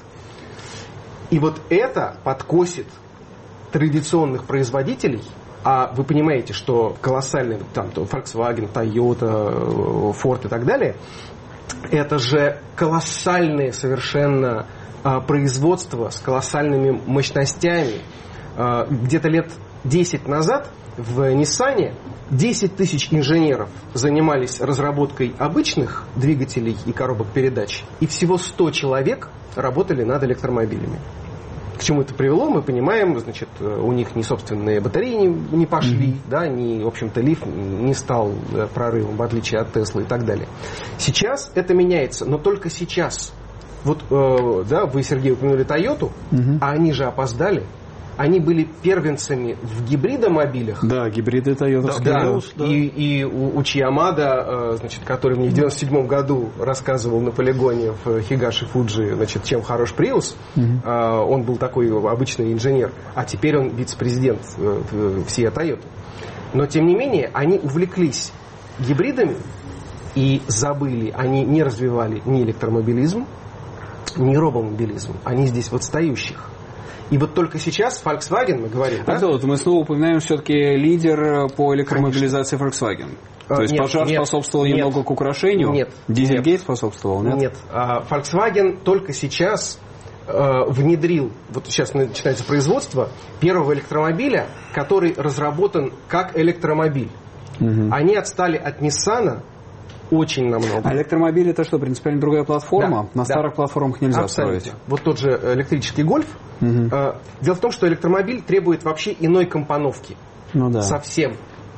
И вот это подкосит традиционных производителей, а вы понимаете, что колоссальные, там, Volkswagen, Toyota, Ford и так далее, это же колоссальные совершенно производства с колоссальными мощностями. Где-то лет 10 назад в Nissan 10 тысяч инженеров занимались разработкой обычных двигателей и коробок передач, и всего 100 человек работали над электромобилями. К чему это привело, мы понимаем, значит, у них ни собственные батареи не пошли, да, в общем-то, лифт не стал прорывом, в отличие от Теслы и так далее. Сейчас это меняется, но только сейчас. Вот, да, вы, Сергей, упомянули Toyota, а они же опоздали. Они были первенцами в гибридомобилях. Да, гибриды Toyota. Да. И у Чиямада, значит, который мне в 97 году рассказывал на полигоне в Хигаши Фуджи, значит, чем хорош Prius, он был такой обычный инженер, а теперь он вице-президент всей Toyota. Но, тем не менее, они увлеклись гибридами и забыли, они не развивали ни электромобилизм, ни робомобилизм. Они здесь в отстающих. И вот только сейчас Volkswagen, мы говорим, да? Мы снова упоминаем все-таки лидер по электромобилизации Volkswagen. То есть пожар способствовал немного к украшению? Нет. Дизельгейт способствовал? Нет. Volkswagen только сейчас внедрил, вот сейчас начинается производство первого электромобиля, который разработан как электромобиль. Они отстали от Nissan очень намного. А электромобиль это что, принципиально другая платформа? На старых платформах нельзя строить? Вот тот же электрический Гольф. Дело в том, что электромобиль требует вообще иной компоновки. Совсем.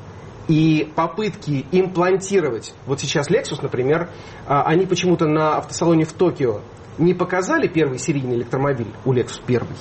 И попытки имплантировать, вот сейчас Lexus, например, они почему-то на автосалоне в Токио не показали первый серийный электромобиль, у Lexus первый,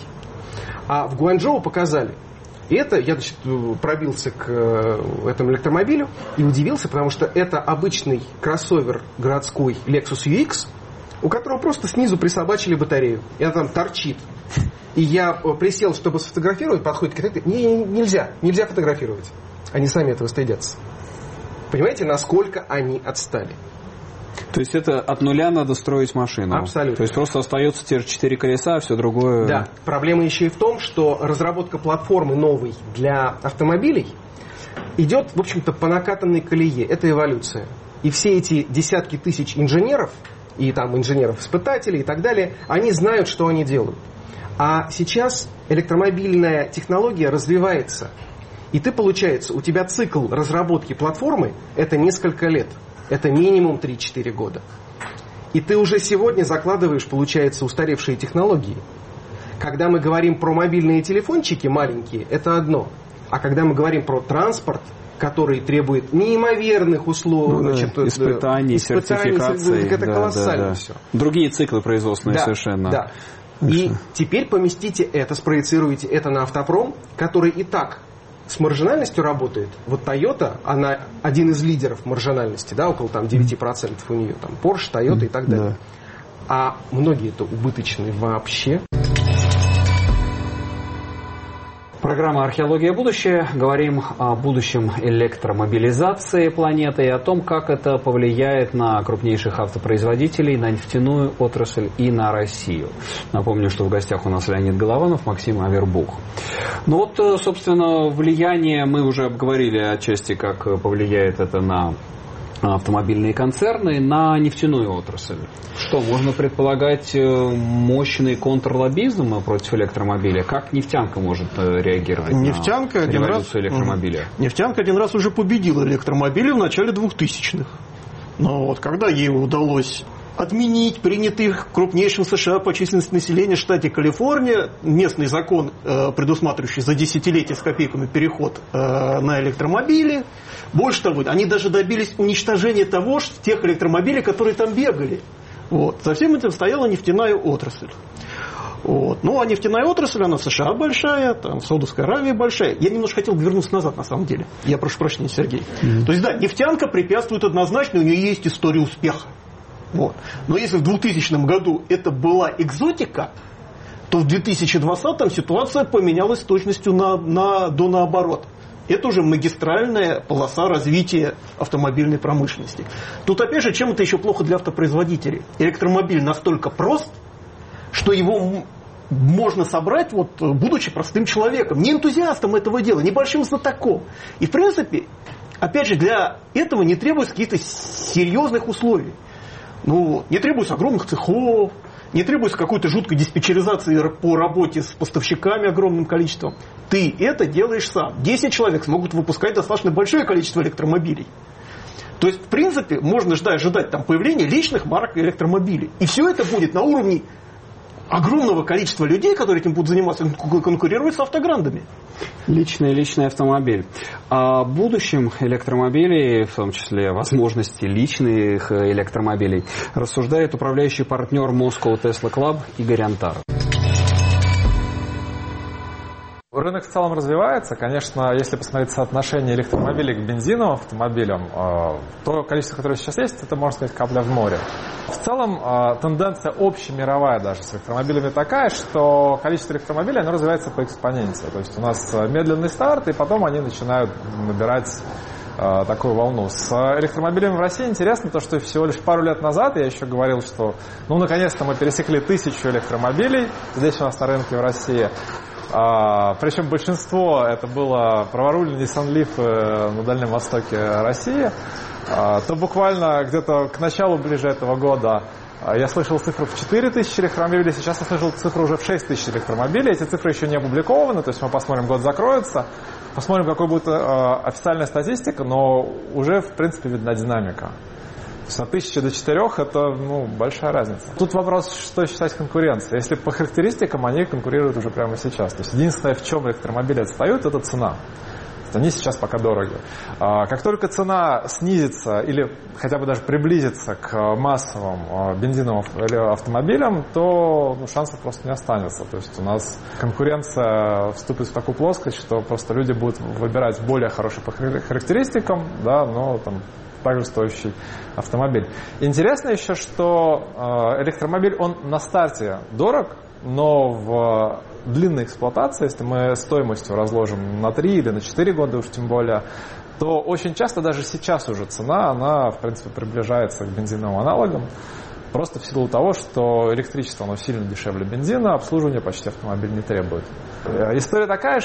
а в Гуанчжоу показали. И это, я, значит, пробился к этому электромобилю и удивился, потому что это обычный кроссовер городской Lexus UX, у которого просто снизу присобачили батарею, и она там торчит. И я присел, чтобы сфотографировать, подходит к этому, нельзя фотографировать. Они сами этого стыдятся. Понимаете, насколько они отстали? То есть это от нуля надо строить машину? Абсолютно. То есть просто остается те же 4 колеса, а все другое... Да. Проблема еще и в том, что разработка платформы новой для автомобилей идет, в общем-то, по накатанной колее. Это эволюция. И все эти десятки тысяч инженеров, и там инженеров-испытателей и так далее, они знают, что они делают. А сейчас электромобильная технология развивается. И ты, получается, у тебя цикл разработки платформы – это несколько лет. Это минимум 3-4 года. И ты уже сегодня закладываешь, получается, устаревшие технологии. Когда мы говорим про мобильные телефончики маленькие, это одно. А когда мы говорим про транспорт, который требует неимоверных условий, испытаний, сертификаций, это колоссально все. Другие циклы производственные совершенно. Да. И теперь поместите это, спроецируйте это на автопром, который и так с маржинальностью работает. Вот Toyota, она один из лидеров маржинальности, да, около там 9% у нее, там Porsche, Toyota и так далее. Да. А многие-то убыточные вообще. Программа «Археология. Будущее». Говорим о будущем электромобилизации планеты и о том, как это повлияет на крупнейших автопроизводителей, на нефтяную отрасль и на Россию. Напомню, что в гостях у нас Леонид Голованов, Максим Авербух. Ну вот, собственно, влияние мы уже обговорили отчасти, как повлияет это на автомобильные концерны, на нефтяную отрасль. Что, можно предполагать мощный контрлоббизм против электромобиля? Как нефтянка может реагировать на революцию электромобиля? Нефтянка один раз уже победила электромобили в начале 2000-х. Но вот когда ей удалось отменить принятый крупнейшим США по численности населения в штате Калифорния местный закон, предусматривающий за десятилетие с копейками переход на электромобили. Больше того, они даже добились уничтожения тех электромобилей, которые там бегали. Вот. За всем этим стояла нефтяная отрасль. Вот. Ну, а нефтяная отрасль, она в США большая, там в Саудовской Аравии большая. Я немножко хотел вернуться назад, на самом деле. Я прошу прощения, Сергей. То есть, да, нефтянка препятствует однозначно, у нее есть история успеха. Вот. Но если в 2000 году это была экзотика, то в 2020 ситуация поменялась с точностью до наоборот. Это уже магистральная полоса развития автомобильной промышленности. Тут опять же, чем это еще плохо для автопроизводителей? Электромобиль настолько прост, что его можно собрать, вот, будучи простым человеком, не энтузиастом этого дела, небольшим знатоком. И в принципе, опять же, для этого не требуется каких-то серьезных условий. Ну, не требуется огромных цехов, не требуется какой-то жуткой диспетчеризации по работе с поставщиками огромным количеством. Ты это делаешь сам. 10 человек смогут выпускать достаточно большое количество электромобилей. То есть, в принципе, можно ожидать там появления личных марок электромобилей. И все это будет на уровне огромного количества людей, которые этим будут заниматься, конкурировать с автограндами. Личный автомобиль. О будущем электромобилей, в том числе возможности личных электромобилей, рассуждает управляющий партнер Moscow Tesla Club Игорь Антаров. Рынок в целом развивается. Конечно, если посмотреть соотношение электромобилей к бензиновым автомобилям, то количество, которое сейчас есть, это, можно сказать, капля в море. В целом, тенденция общемировая даже с электромобилями такая, что количество электромобилей, оно развивается по экспоненте. То есть у нас медленный старт, и потом они начинают набирать такую волну. С электромобилями в России интересно то, что всего лишь пару лет назад я еще говорил, что наконец-то мы пересекли 1000 электромобилей здесь у нас на рынке в России. Причем большинство это было праворульный Nissan Leaf на Дальнем Востоке России. То буквально где-то к началу ближе этого года я слышал цифру в 4000 электромобилей, сейчас я слышал цифру уже в 6000 электромобилей. Эти цифры еще не опубликованы, то есть мы посмотрим, год закроется, посмотрим, какой будет официальная статистика, но уже в принципе видна динамика. С 1000 до 4 это большая разница. Тут вопрос, что считать конкуренцией. Если по характеристикам, они конкурируют уже прямо сейчас. То есть единственное, в чем электромобили отстают, это цена. Они сейчас пока дороги. Как только цена снизится или хотя бы даже приблизится к массовым бензиновым автомобилям, то шансов просто не останется. То есть у нас конкуренция вступит в такую плоскость, что просто люди будут выбирать более хороший по характеристикам, да, но там также стоящий автомобиль. Интересно еще, что электромобиль, он на старте дорог, но в длинной эксплуатации, если мы стоимостью разложим на 3 или на 4 года уж тем более, то очень часто даже сейчас уже цена, она в принципе приближается к бензиновым аналогам, просто в силу того, что электричество, оно сильно дешевле бензина, обслуживание почти автомобиль не требует. История такая,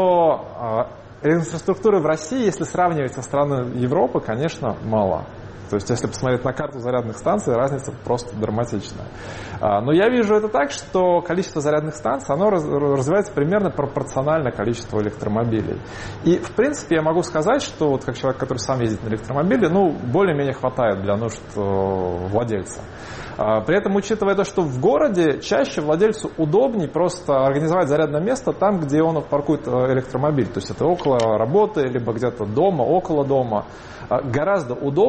что инфраструктуры в России, если сравнивать со странами Европы, конечно, мало. То есть, если посмотреть на карту зарядных станций, разница просто драматичная. Но я вижу это так, что количество зарядных станций, оно развивается примерно пропорционально количеству электромобилей. И, в принципе, я могу сказать, что вот как человек, который сам ездит на электромобиле, более-менее хватает для нужд владельца. При этом, учитывая то, что в городе чаще владельцу удобнее просто организовать зарядное место там, где он паркует электромобиль. То есть это около работы, либо где-то дома, около дома. Гораздо удобнее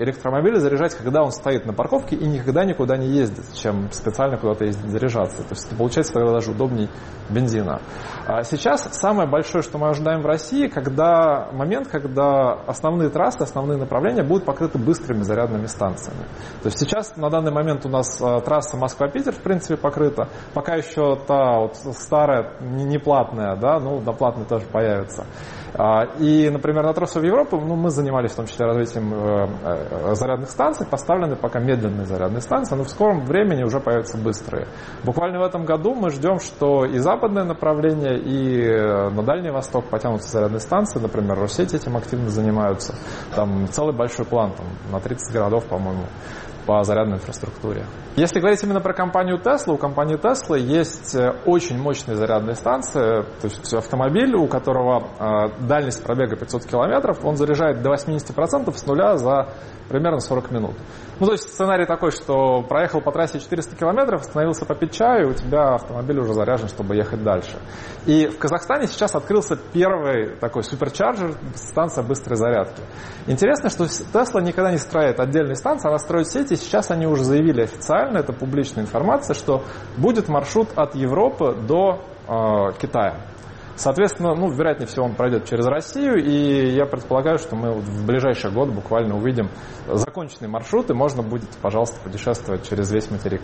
электромобиль заряжать, когда он стоит на парковке и никогда никуда не ездит, чем специально куда-то ездить заряжаться. То есть это получается тогда даже удобней бензина. А сейчас самое большое, что мы ожидаем в России, момент, когда основные трассы, основные направления будут покрыты быстрыми зарядными станциями. То есть сейчас на данный момент у нас трасса Москва-Питер в принципе покрыта. Пока еще та вот старая, не платная, да, на платной тоже появится. И, например, на трассу в Европу мы занимались в том числе развитием зарядных станций, поставлены пока медленные зарядные станции, но в скором времени уже появятся быстрые. Буквально в этом году мы ждем, что и западное направление, и на Дальний Восток потянутся зарядные станции, например, Россети этим активно занимаются. Там целый большой план, на 30 городов, по-моему, по зарядной инфраструктуре. Если говорить именно про компанию Tesla, у компании Tesla есть очень мощные зарядные станции, то есть автомобиль, у которого дальность пробега 500 километров, он заряжает до 80% с нуля за примерно 40 минут. То есть сценарий такой, что проехал по трассе 400 километров, остановился попить чаю, и у тебя автомобиль уже заряжен, чтобы ехать дальше. И в Казахстане сейчас открылся первый такой суперчарджер, станция быстрой зарядки. Интересно, что Tesla никогда не строит отдельные станции, она строит сети, и сейчас они уже заявили официально, это публичная информация, что будет маршрут от Европы до Китая. Соответственно, вероятнее всего он пройдет через Россию, и я предполагаю, что мы в ближайший год буквально увидим законченный маршрут, и можно будет, пожалуйста, путешествовать через весь материк.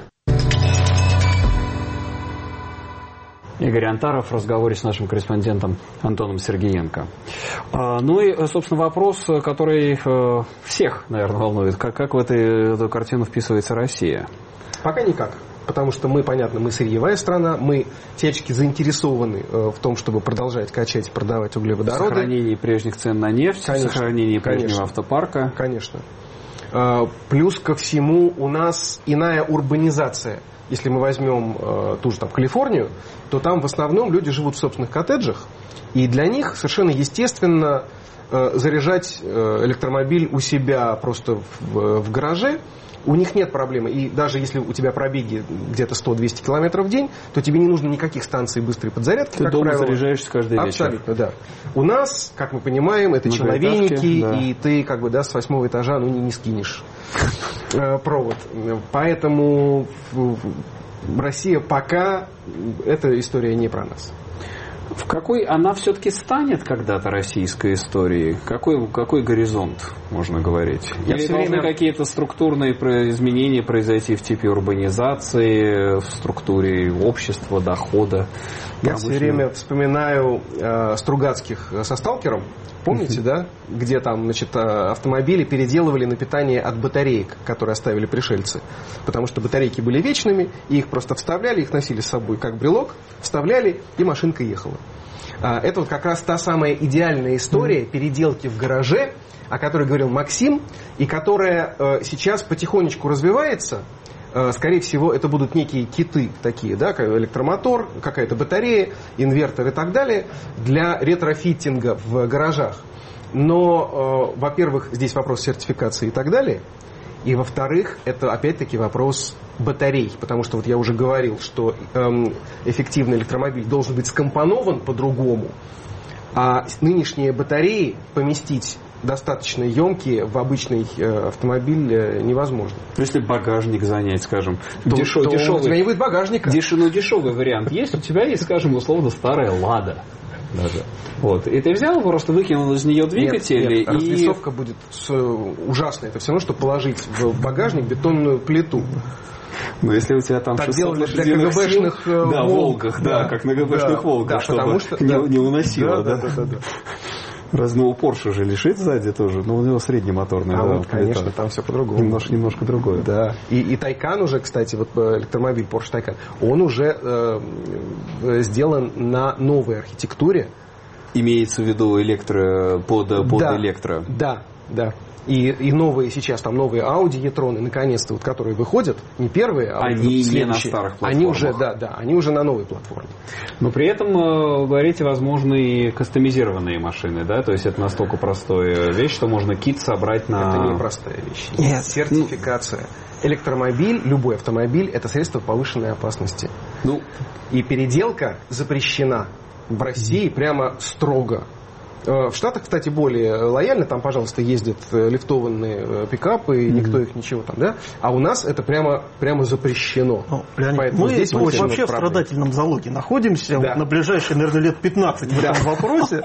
Игорь Антаров в разговоре с нашим корреспондентом Антоном Сергеенко. И, собственно, вопрос, который всех, наверное, волнует. Как в эту картину вписывается Россия? Пока никак. Потому что мы, понятно, мы сырьевая страна, мы всячески заинтересованы в том, чтобы продолжать качать и продавать углеводороды. Сохранение прежних цен на нефть, сохранение прежнего автопарка. Конечно. Плюс ко всему у нас иная урбанизация. Если мы возьмем ту же Калифорнию, то там в основном люди живут в собственных коттеджах, и для них совершенно естественно заряжать электромобиль у себя просто в гараже. У них нет проблемы. И даже если у тебя пробеги где-то 100-200 километров в день, то тебе не нужно никаких станций быстрой подзарядки. Ты дома заряжаешься каждый вечер. Абсолютно, да. У нас, как мы понимаем, это человейники, да. И ты с 8-го этажа не скинешь провод. Поэтому Россия пока эта история не про нас. В какой она все-таки станет когда-то российской историей? Какой горизонт, можно говорить? Или должны какие-то структурные изменения произойти в типе урбанизации, в структуре общества, дохода? Я все время вспоминаю Стругацких со «Сталкером». Помните, да? Где там, автомобили переделывали на питание от батареек, которые оставили пришельцы. Потому что батарейки были вечными, и их просто вставляли, их носили с собой как брелок, вставляли, и машинка ехала. Это как раз та самая идеальная история переделки в гараже, о которой говорил Максим, и которая сейчас потихонечку развивается. Скорее всего, это будут некие киты такие, да, как электромотор, какая-то батарея, инвертор и так далее, для ретрофиттинга в гаражах. Но, во-первых, здесь вопрос сертификации и так далее. И, во-вторых, это опять-таки вопрос батарей. Потому что я уже говорил, что эффективный электромобиль должен быть скомпонован по-другому. А нынешние батареи поместить достаточно емкие в обычный автомобиль невозможно. Если багажник занять, скажем, дешевый, у тебя не будет багажника. Дешевый вариант есть. У тебя есть, скажем, условно старая «Лада». Даже. И ты взял, просто выкинул из нее двигатель. Нет, развесовка будет ужасная. Это все равно, что положить в багажник бетонную плиту. Но если у тебя там так 600 лошадиных сил, «Волгах», как на ГБшных «Волгах», чтобы не уносило. Да. Разного Porsche же лежит сзади тоже, но у него среднемоторный. Конечно, там все по-другому. Немножко другое. Да. И Taycan уже, кстати, электромобиль Porsche Taycan, он уже сделан на новой архитектуре. Имеется в виду под электро. Да. И новые сейчас, новые Audi e-tron, наконец-то, которые выходят, не первые, а они не на старых платформах. Они уже на новой платформе. Но при этом, говорите, возможны и кастомизированные машины, да? То есть это настолько простая вещь, что можно кит собрать на... Это не простая вещь. Нет. Сертификация. Электромобиль, любой автомобиль, это средство повышенной опасности. И переделка запрещена в России прямо строго. В Штатах, кстати, более лояльно, там, пожалуйста, ездят лифтованные пикапы, и никто их ничего там, да? А у нас это прямо запрещено. Леонид, мы здесь вообще в страдательном залоге находимся на ближайшие, наверное, лет 15 в этом вопросе.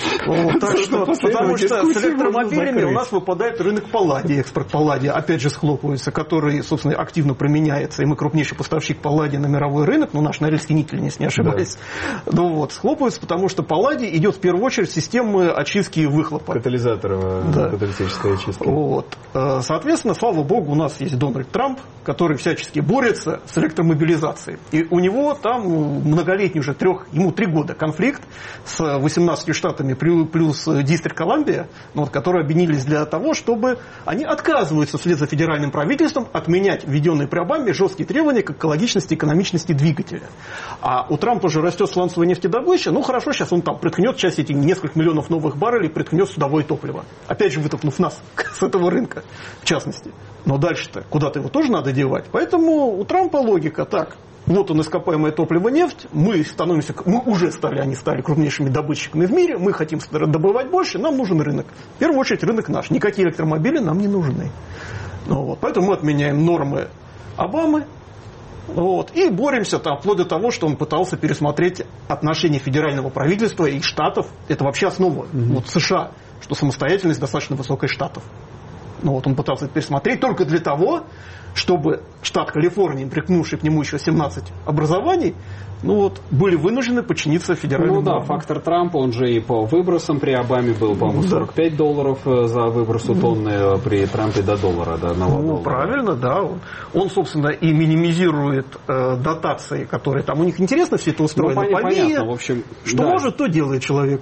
Потому что с электромобилями у нас выпадает рынок палладия, экспорт палладия, опять же, схлопывается, который, собственно, активно применяется, и мы крупнейший поставщик палладия на мировой рынок, наш Норильский никель, если не ошибаюсь. Схлопывается, потому что палладий идет в первую очередь в систему очистки выхлопа. Катализаторов, каталитической очистки. Соответственно, слава богу, у нас есть Дональд Трамп, который всячески борется с электромобилизацией. И у него там многолетний уже ему 3 года конфликт с 18 штатами плюс Дистрикт Колумбия, которые объединились для того, чтобы они отказываются вслед за федеральным правительством отменять введенные при Обаме жесткие требования к экологичности и экономичности двигателя. А у Трампа уже растет сланцевая нефтедобыча, хорошо, сейчас он там приткнет часть этих нескольких миллионов новых баррелей, приткнет судовое топливо. Опять же, вытолкнув нас с этого рынка, в частности. Но дальше-то куда-то его тоже надо девать. Поэтому у Трампа логика так. Вот он, ископаемое топливо, нефть, они стали крупнейшими добытчиками в мире, мы хотим добывать больше, нам нужен рынок. В первую очередь рынок наш, никакие электромобили нам не нужны. Поэтому мы отменяем нормы Обамы, и боремся вплоть до того, что он пытался пересмотреть отношения федерального правительства и штатов. Это вообще основа США, что самостоятельность достаточно высокая штатов. Он пытался это пересмотреть только для того, чтобы штат Калифорния, прикнувший к нему еще 17 образований, были вынуждены подчиниться федеральному. Фактор Трампа, он же и по выбросам при Обаме был, по-моему, $45 за выброс тонны, при Трампе до $1, до $1. Правильно, да. Он, собственно, и минимизирует дотации, которые там у них интересно все это устроено. Понятно, в общем. Что может, то делает человек.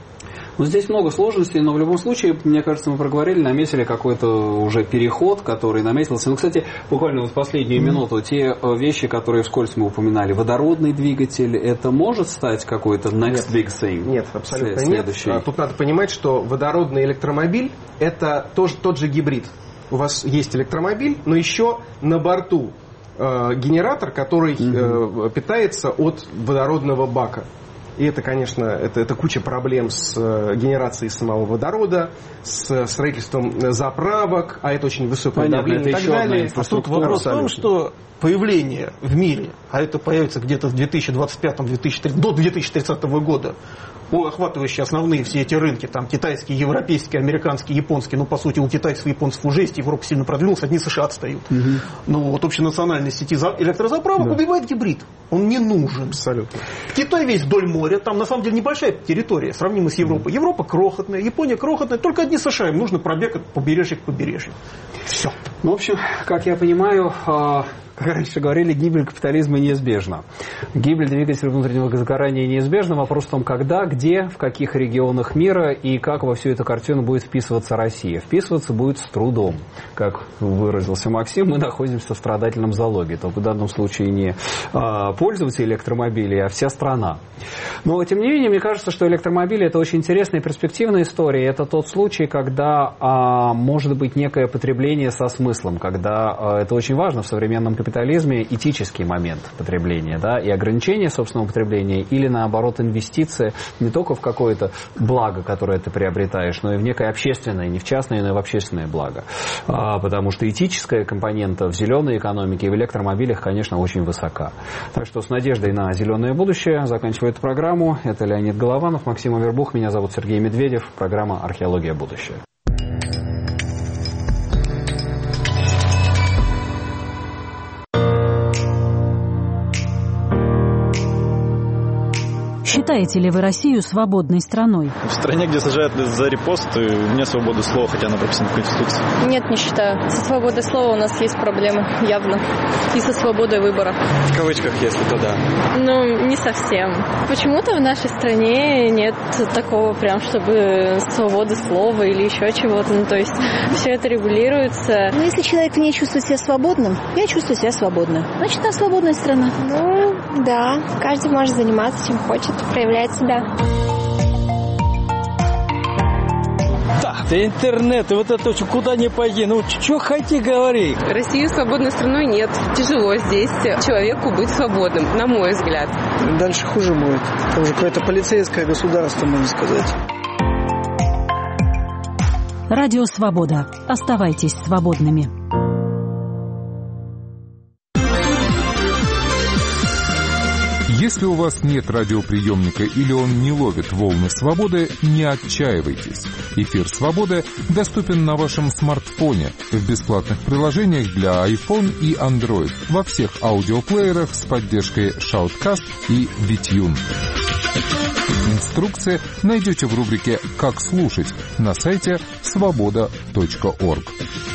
Здесь много сложностей, но в любом случае, мне кажется, мы проговорили, наметили какой-то уже переход, который наметился. Кстати, буквально в последнюю минуту, те вещи, которые вскользь мы упоминали, водородный двигатель, это может стать какой-то next big thing? Нет, абсолютно нет. Тут надо понимать, что водородный электромобиль – это тот же гибрид. У вас есть электромобиль, но еще на борту генератор, который питается от водородного бака. И это, конечно, это куча проблем с генерацией самого водорода, с строительством заправок, а это очень высокое давление и так далее. А тут вопрос в том, что появление в мире, а это появится где-то в 2025-2030, до 2030 года, охватывающие основные все эти рынки, там китайские, европейские, американские, японские, по сути у китайцев и японцев уже есть, Европа сильно продвинулась, одни США отстают. Общенациональной сети электрозаправок убивает гибрид. Он не нужен. Абсолютно. Китай весь вдоль моря, там на самом деле небольшая территория, сравнимая с Европой. Европа крохотная, Япония крохотная, только одни США, им нужно пробег от побережья к побережью. Все. В общем, как я понимаю, как раньше говорили, гибель капитализма неизбежна. Гибель двигателя внутреннего сгорания неизбежна. Вопрос в том, когда, где, в каких регионах мира и как во всю эту картину будет вписываться Россия. Вписываться будет с трудом. Как выразился Максим, мы находимся в страдательном залоге. Только в данном случае не пользователи электромобилей, а вся страна. Но, тем не менее, мне кажется, что электромобили – это очень интересная и перспективная история. Это тот случай, когда может быть некое потребление со смыслом, когда это очень важно в современном капитализме, этический момент потребления, и ограничение собственного потребления или, наоборот, инвестиция не только в какое-то благо, которое ты приобретаешь, но и в некое общественное, не в частное, но и в общественное благо. Потому что этическая компонента в зеленой экономике и в электромобилях, конечно, очень высока. Так что с надеждой на зеленое будущее заканчиваю эту программу. Это Леонид Голованов, Максим Авербух, меня зовут Сергей Медведев. Программа «Археология. Будущее». Считаете ли вы Россию свободной страной? В стране, где сажают за репосты, вне свободы слова, хотя она прописана в Конституции. Нет, не считаю. Со свободой слова у нас есть проблемы, явно. И со свободой выбора. В кавычках, если то да. Не совсем. Почему-то в нашей стране нет такого прям, чтобы свободы слова или еще чего-то. То есть все это регулируется. Если человек не чувствует себя свободным, я чувствую себя свободно. Значит, она свободная страна. Да. Каждый может заниматься чем хочет, проявлять себя. Да интернет, и вот это куда ни пойди, что хоти говори. Россию свободной страной нет. Тяжело здесь человеку быть свободным, на мой взгляд. Дальше хуже будет. Это уже какое-то полицейское государство, можно сказать. Радио «Свобода». Оставайтесь свободными. Если у вас нет радиоприемника или он не ловит волны свободы, не отчаивайтесь. Эфир «Свободы» доступен на вашем смартфоне в бесплатных приложениях для iPhone и Android во всех аудиоплеерах с поддержкой Shoutcast и VTune. Инструкции найдете в рубрике «Как слушать» на сайте svoboda.org.